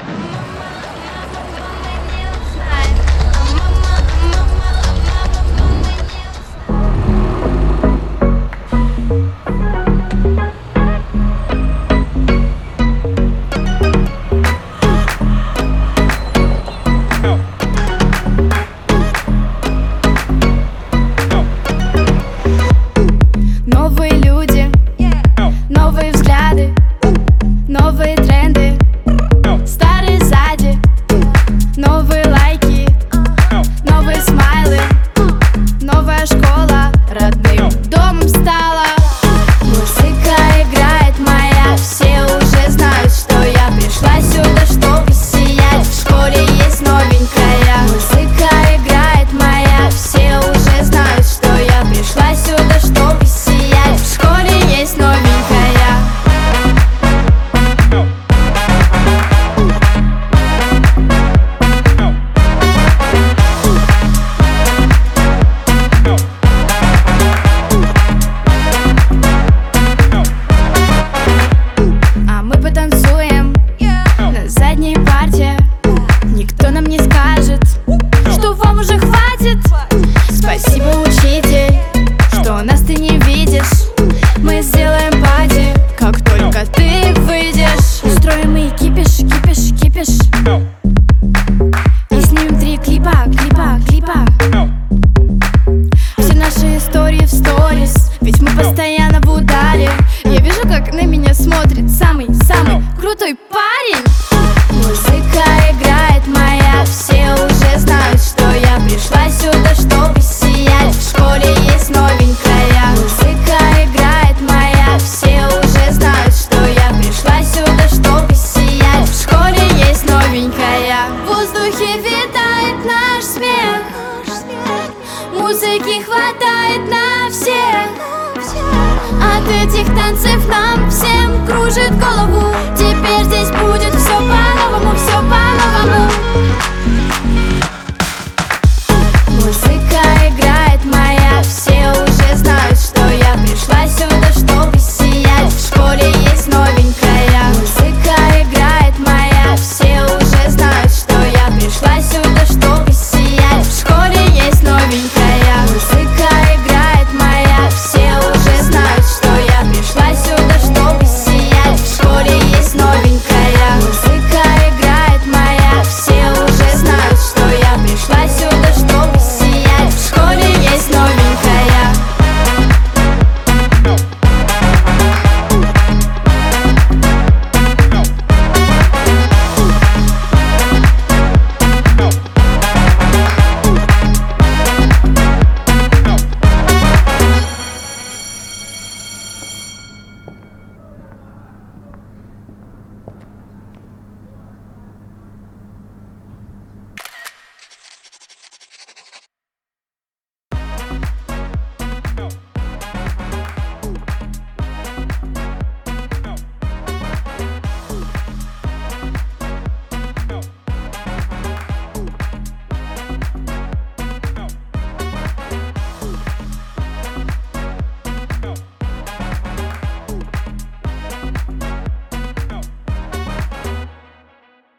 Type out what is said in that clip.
Новые люди, новые взгляды, новые тренды, старые сзади, новые лайки, новые смайлы, новая школа родным домом стала. Музыка играет моя, все уже знают, что я пришла сюда, чтобы сиять. В школе есть новенькая. Музыка играет моя, все уже знают, что я пришла сюда, чтобы сиять. В школе есть новенькая. А мы потанцуем на задней парте. Никто нам не скажет, что вам уже хватит. Спасибо, учитель, что нас ты не видишь. Мы сделаем пати, как только ты выйдешь. Устроим мы кипиш, кипиш, кипиш. И снимем 3 клипа. Все наши истории в сторис, ведь мы постоянно в ударе. Я вижу, как на меня смотрит самый крутой парень. Музыка играет моя, все уже знают, что я пришла сюда, чтобы сиять. В школе есть новенькая. Музыка играет моя, все уже знают, что я пришла сюда, чтобы сиять. В школе есть новенькая. В воздухе витает наш смех, музыки хватает на всех. От этих танцев нам всем кружит голову